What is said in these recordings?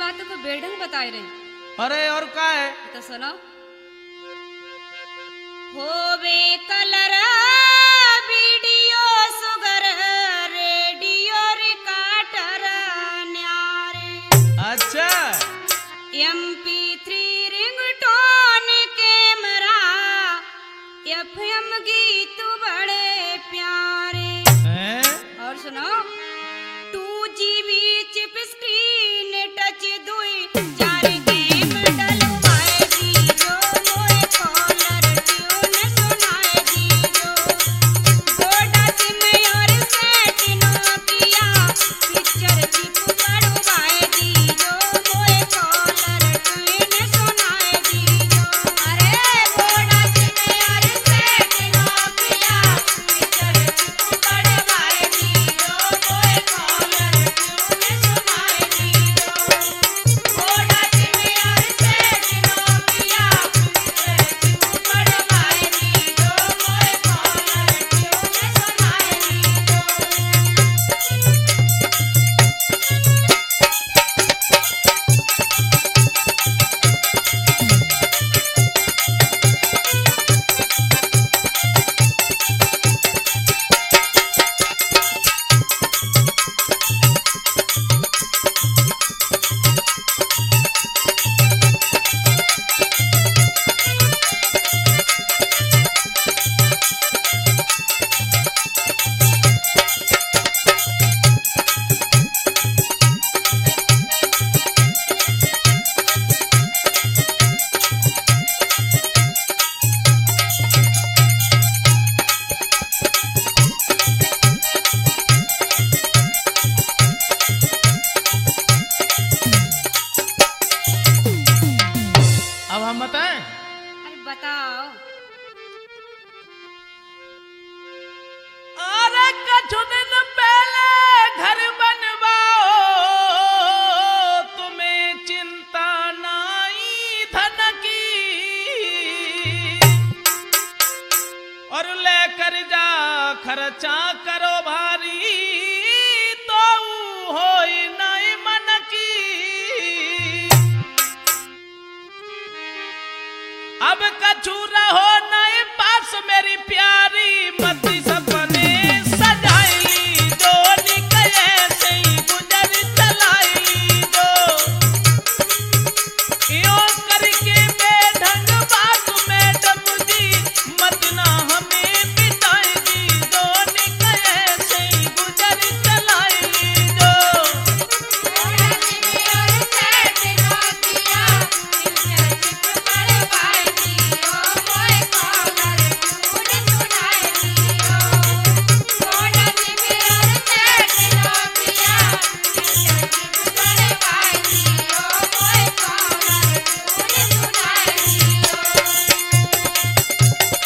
बातों को बेढंग बताए रहे। अरे और का है? तो सुनो। होवे कलर वीडियो सुगर रेडियो रिकॉर्डर न्यारे। अच्छा MP3 रिंगटोन कैमरा FM गीत बड़े प्यारे। हैं? और सुनो 2GB चिप स्क्रीन टच दुई 4 गेम डलवाए दीजो मोए कॉलर ट्यून सुनाए दीजो। वोडा सिम और सेट नोकिया पिक्चर चिप बढ़वाए दीजो मोए कॉलर ट्यून सुनाए दीजो। अरे वोडा सिम और सेट नोकिया पिक्चर चिप बढ़वाए दीजो मोए कॉलर ट्यून सुनाए दीजो। वोडा सिम और सेट नोकिया पिक्चर चिप बढ़वाए दीजो मोए कॉलर ट्यून सुनाए दीजो। अब हम बताएं? अरे बताओ। अरे कछु दिन पहले घर बनवाओ तुम्हें चिंता नाई धन की और लेकर जा खर्चा करो भारी तो होई नाई मन की। अब कछु रहो नए पास मेरी प्यारी मती सपने सजाई जो निकले से ही गुजर चलाई जो यो करके बेढंग बात मैडम जी मत ना हमें बिताएगी जो निकले से ही गुजर चलाई जो। वोडा सिम और सेट नोकिया पिक्चर चिप बढ़वाए दीजो मोए कॉलर ट्यून सुनाए दीजो। वोडा सिम और सेट नोकिया पिक्चर चिप बढ़वाए दीजो मोए कॉलर ट्यून सुनाए दीजो।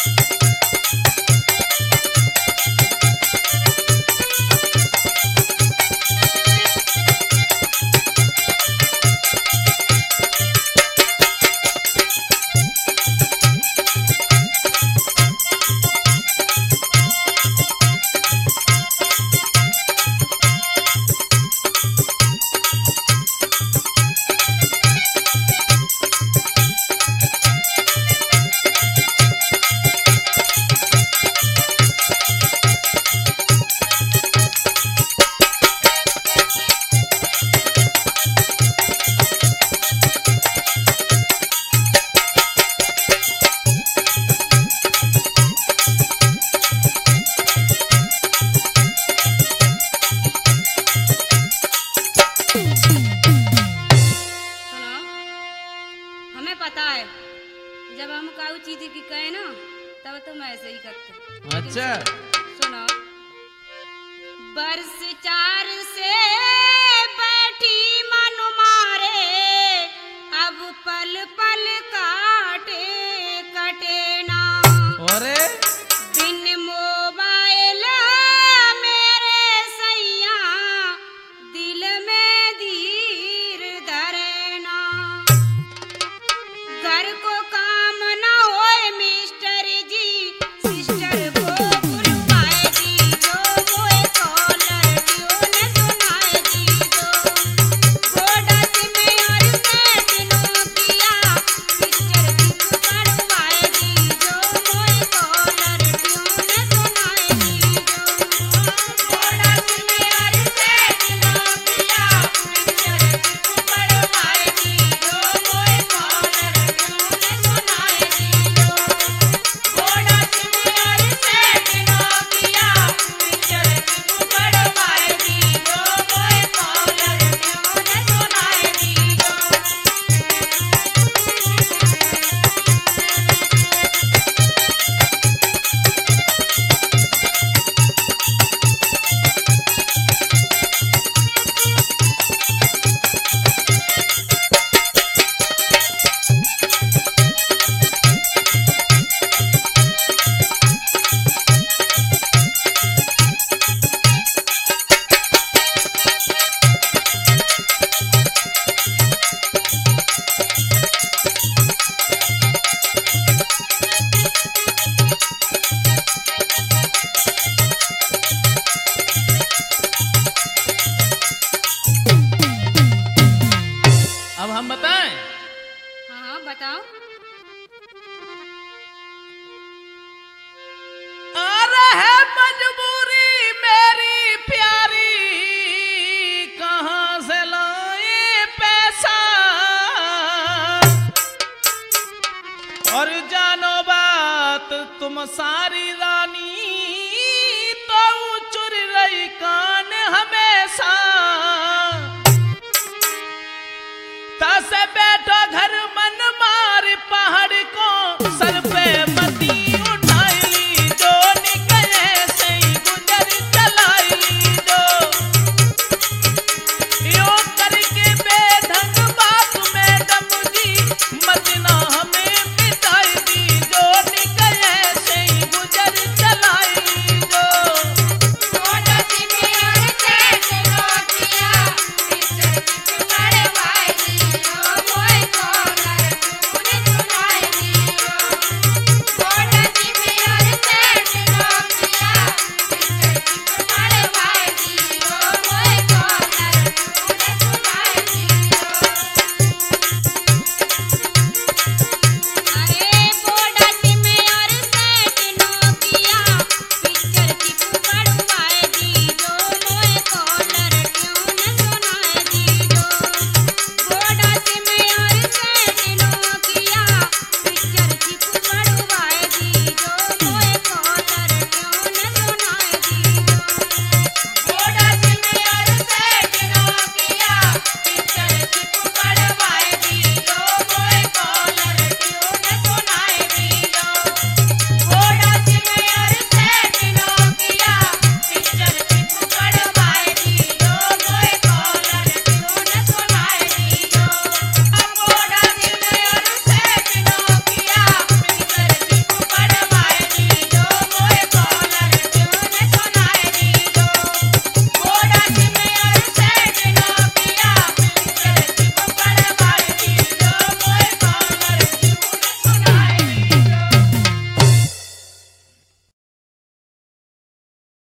सुनो। हमें पता है जब हम काऊ चीज की कहे ना तब तुम ऐसे ही करते। अच्छा सुनो। बरस 4 से बैठी मन मारे अब पल पल काटे कटे ना। अरे बिन मोबाइल मेरे सैया दिल में धीर धरे ना। घर को काम ना होए मिस्टर जी सिस्टर को बुलवाए दीजो मोए कॉलर ट्यून सुनाए दीजो। अब हम बताएं? हाँ हाँ बताओ। अरे है मजबूरी मेरी प्यारी, कहाँ से लाए पैसा, और जानो बात तुम सारी रानी, तो चुर रही कान हमेशा, तसे